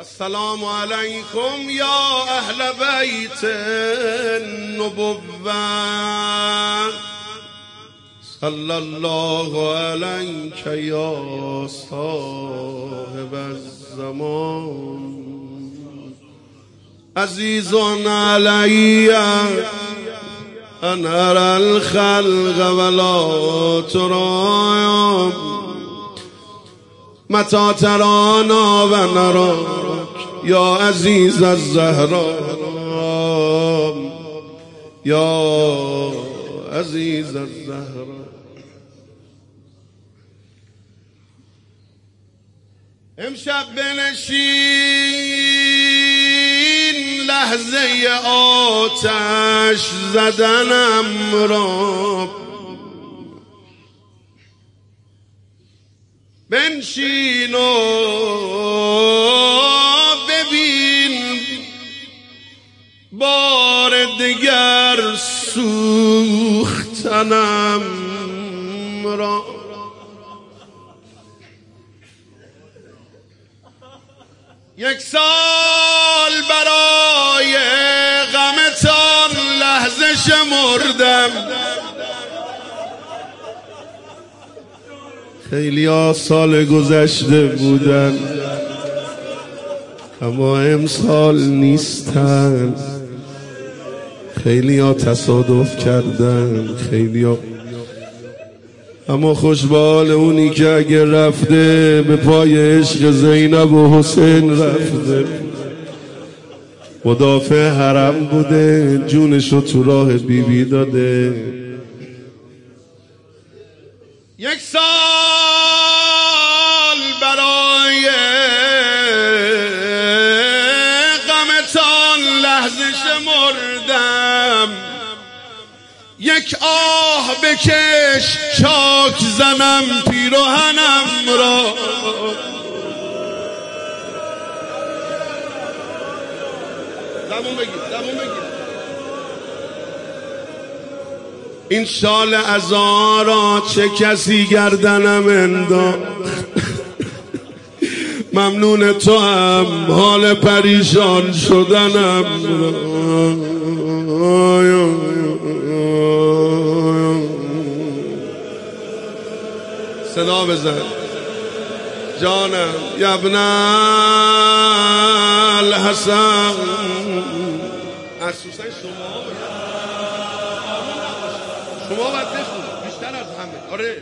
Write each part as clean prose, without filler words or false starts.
السلام علیکم یا اهل بیت النبوة صلی الله علیک یا صاحب الزمان عزیز علی ان ارى الخلق ولا ترى متى ترانا و نراك یا عزیز الزهراء یا عزیز الزهراء. امشب بنشین لحظه آتش زدنم را، بنشین و ببین بار دیگر سوختنم را. یک سال برای غمتان لحظه شمردم، خیلی ها سال گذشته بودن اما امسال نیستن، خیلی ها تصادف کردن، خیلی ها اما خوشبال اونی که اگه رفته به پای عشق زینب و حسین رفته، مدافع حرم بوده، جونشو تو راه بیبی داده. یک سال برای غمتان لحظه شمردم، یک آه بکش چاک زنم پیراهنم را. زبون بگیر زبون بگیر. این شال عزا چه کسی گردنم انداخت، ممنون تو هم حال پریشان شدنم را. صدا بزن جانم یبن الحسن. اسوسای شما باید بخون بیشتر از همه. آره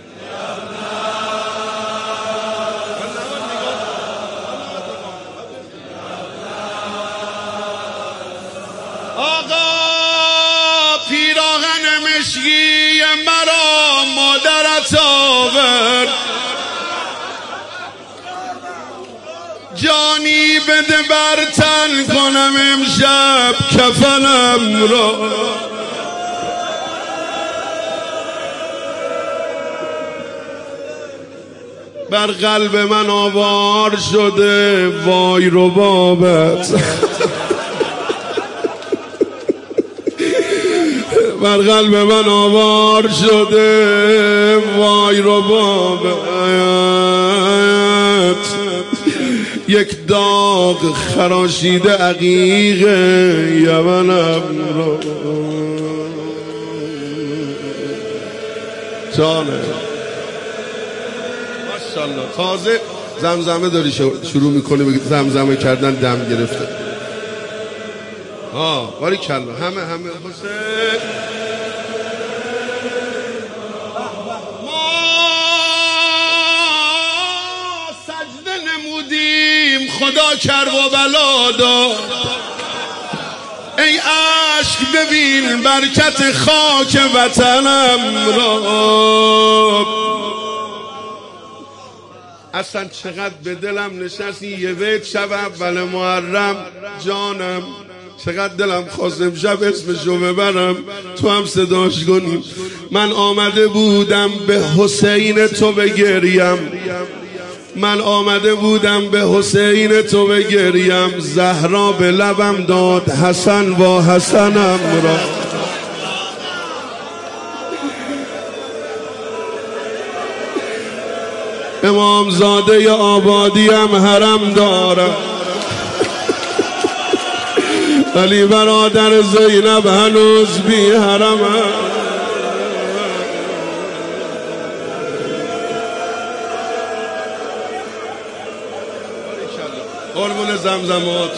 آقا پیراهن مشکی مرا مادرت آورد، جانی بده برتن کنم امشب کفنم را. بر قلب من آوار شده وای ربابت، بر قلب من آوار شده وای ربابت. یک داغ خراشیده عقیق یمنم را. جانه ماشاءالله تازه زمزمه داری شروع میکنه بگید زمزمه کردن دم گرفته. باری کلا همه حسین. ما سجده نمودیم خدا کرب و بلا داد، ای عشق ببین برکت خاک وطنم را. اصلا چقدر به دلم نشست این یه بیت شب اول محرم جانم، چقدر دلم خواست امشب اسمشو ببرم تو هم صداش کنیم. من آمده بودم به حسین تو بگریم، من آمده بودم به حسین تو بگریم، زهرا به لبم داد حسن و حسنم را. امام زاده آبادی هم حرم دارم، ولی برادر زینب هنوز بی حرمه. قربون زمزمات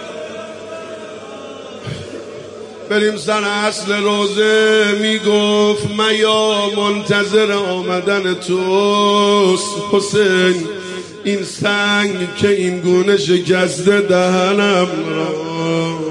بریم سر اصل روزه. میگفت میا منتظر آمدن توست حسین، این سنگ که این گونه شکسته دهنم را.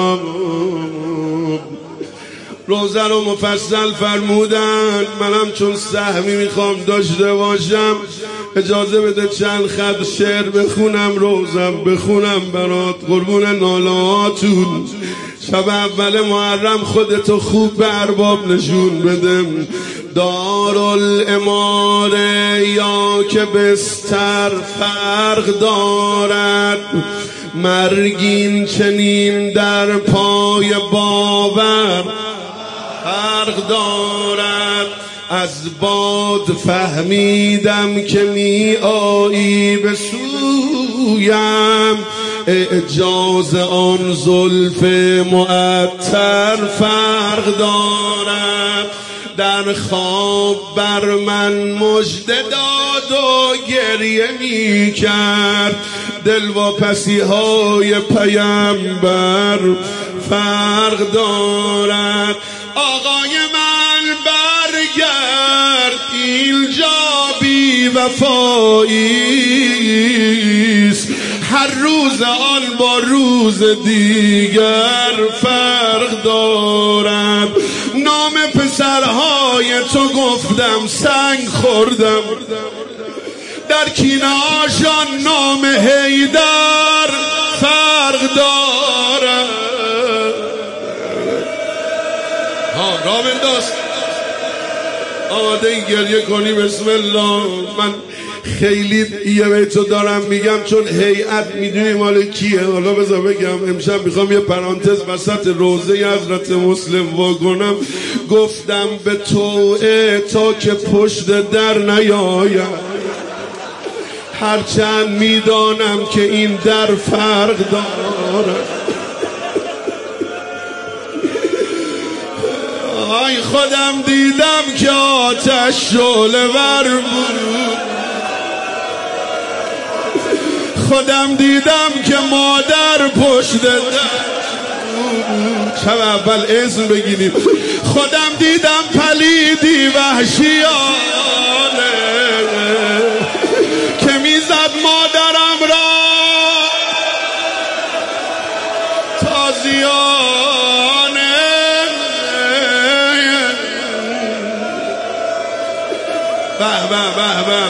روزه رو مفصل فرمودن، منم چون سهمی میخوام داشته باشم اجازه بده چند خط شعر بخونم، روزم بخونم برات قربون نالهاتون. شب اول محرم خودتو خوب به ارباب نشون بدم. دارالاماره یا که بستر فرق دارد، مرگین چنین در پای باور فرق دارد. از باد فهمیدم که می آیی به سویم، اعجاز آن زلف معطر فرق دارد. در خواب بر من مژده داد و گریه می کرد، دلواپسی های پیامبر فرق دارد. آقای من برگرد اینجا بی وفاییست، هر روز آن با روز دیگر فرق دارد. نام پسرهای تو گفتم سنگ خوردم، در کینه هاشان نام حیدر فرق دارد. راه بنداز آماده گریه کنی. بسم الله. من خیلی یه بیتو دارم میگم چون هیئت میدونی مال کیه. حالا بذار بگم. امشب میخوام یه پرانتز وسط روزه حضرت مسلم واکنم. گفتم به توعه تا که پشت در نیاید، هرچند میدانم که این در فرق دارد. آی خودم دیدم که آتش شعله ور بود، خودم دیدم که مادر پشت در شب اول اسم بگیریم. خودم دیدم پلیدی وحشیانه که میزد مادرم را تازیانه. به به به به.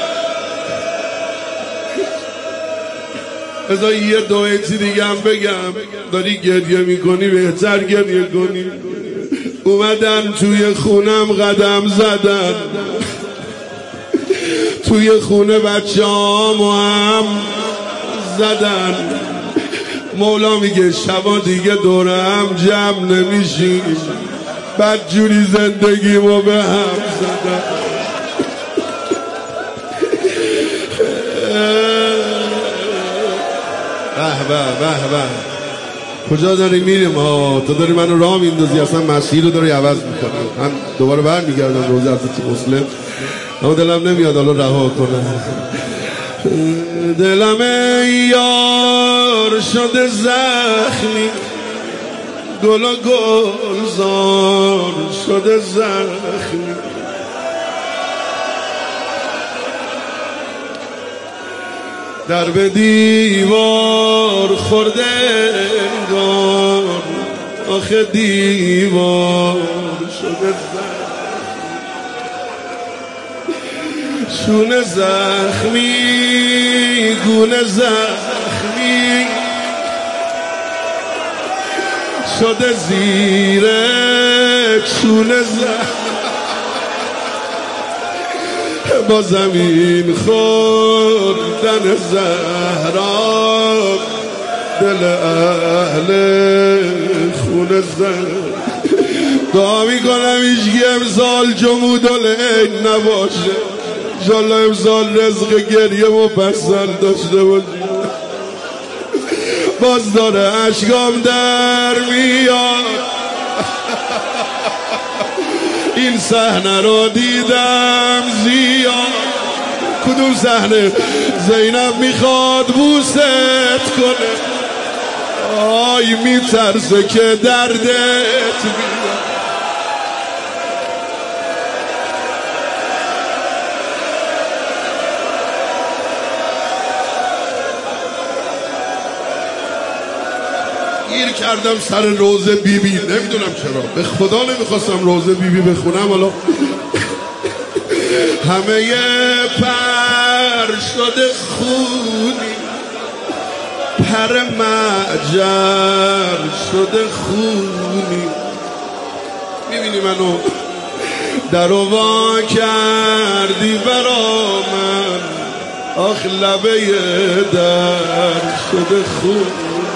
بذار یه دویتی دیگه هم بگم. داری گریه میکنی بهتر گریه کنی. اومدن توی خونم قدم زدن، توی خونه بچه هامو هم زدن. مولا میگه شبا دیگه دورم جمع نمیشیم، بدجوری زندگیمو به هم زدن. به به به. کجا داری میریم؟ تو داری منو راه میندازی، اصلا مسیر رو داری عوض میکنی. من دوباره برمیگردم روز حضرت مسلم، اما دلم نمیاد حالا رها کنم. دلم یار شده زخمی، گل و گلزار شده زخمی. در به دیوار خورده انگار، آخه دیوار شده شونه زخمی، گونه زخمی شده زیر چونه زخمی. با زمین خوردن زهرا، دل اهل خونه زن. دعا میکنم هیچگی امسال جمود العین نباشه، انشالله امسال رزق گریه مفصل داشته باشیم. باز داره اشکام در میاد. این صحنه رو دیدم زیاد. کدوم صحنه؟ زینب میخواد بوست کنه، آی میترسه که دردت بیاد. گیر کردم سر روزه بیبی، نمیدونم چرا، به خدا نمیخواستم روزه بیبی بخونم. حالا همه پر شده خونی، پر معجر شده خونی. میبینی منو درو وا کردی برا من، آخ لبه در شده خونی.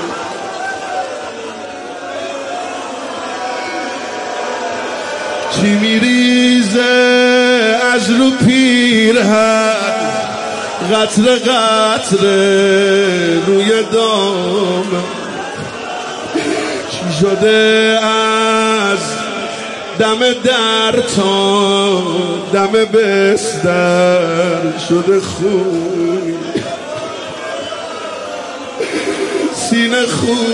چی میریزه از رو پیرهن، قطره قطره روی دامن. چی شده از دم در تا دم بستر شده خون، سینه خون،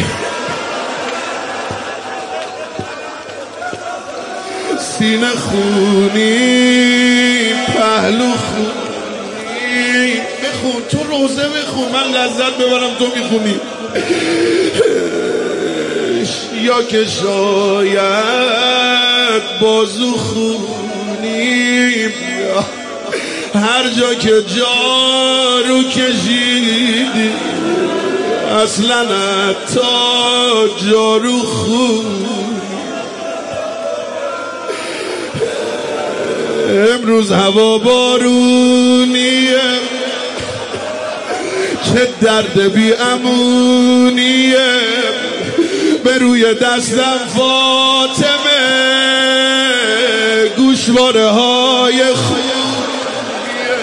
سینه خونی، پهلو خونی. بخون تو روزه بخون، من لذت ببرم تو میخونی. یا که شاید بازو خونی، هر جا که جارو کشیدی اصلا تا جارو خونی. امروز هوا بارونیه، چه درد بی امونیه. به روی دستم فاطمه گوشواره های خونیه.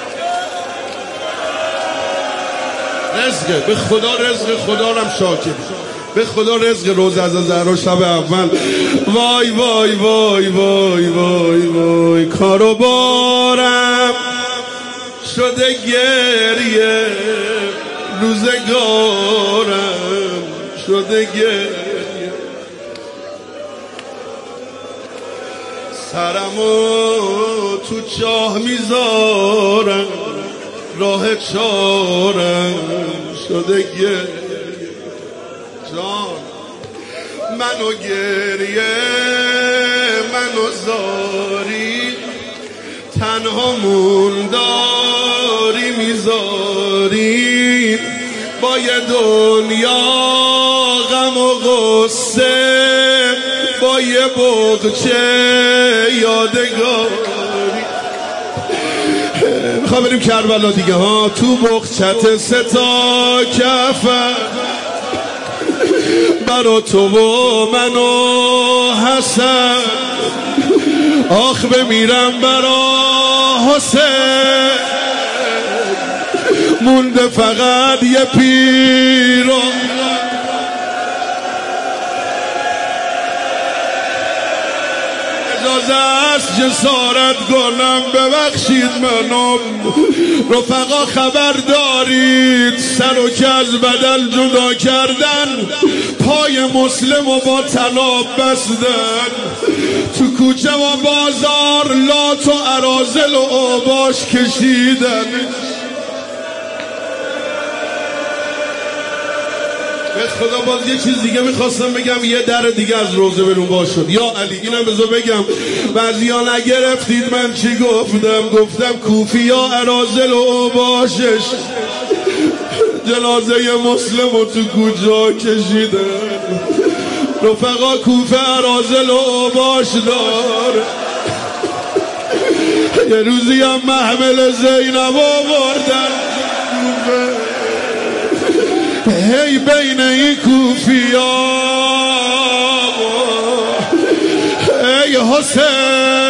رزقه، به خدا رزق، خدا رم شاکر، به خدا رزق روزه از زهرا شب اول. وای وای وای وای وای وای، کارو بارم شده گریه، روزگارم شده گریه. سرمو تو چاه میذارم، راه چارم شده گریه. جان منو گریه، منو زاری، تنهامون داری میذاری. با یه دنیا غم و غصه، با یه بغچه یادگاری. میخوام بریم کربلا دیگه ها. تو بغچت 3 تا کفن برا تو و من و حسن، آخ بمیرم برا حسین. مونده فقط یه پیران، اجازه است جسارت کنم، ببخشید منو رفقا. خبر دارید سر و که از بدل جدا کردن، پای مسلم و با طلا بستن. تو کوچه و بازار لات و اراذل و اوباش کشیدن. به خدا باز یه چیز دیگه میخواستم بگم، یه در دیگه از روزه برون باز شد. یا علی، اینم بذار بگم، بعضیا نگرفتید من چی گفتم. گفتم کوفیا اراذل و اوباشش جنازه مسلم و تو کوچه کشیدن. رفقا کوفه اراذل و اوباش داره. یه روزی هم محمل زینب آوردن، هی بین این کوفیا ای حسین